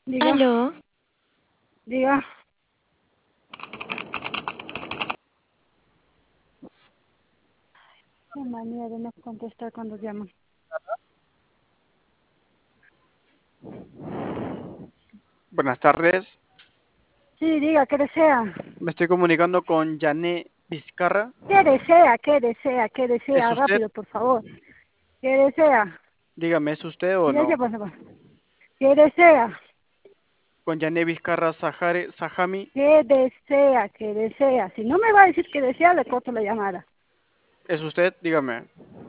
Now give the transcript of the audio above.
Diga, Aló, diga. Qué manía de no contestar cuando llaman. Buenas tardes, Sí, diga, ¿qué desea? me estoy comunicando con Jané Vizcarra. ¿Qué desea? ¿Qué desea? ¿Qué ¿Es desea? usted? Rápido, por favor. ¿Qué desea? Dígame, ¿es usted o Silencio, no? por favor. ¿Qué desea? Con Jané Vizcarra Sajami, ¿Qué desea? ¿Qué desea? Si no me va a decir qué desea, le corto la llamada. ¿es usted? Dígame.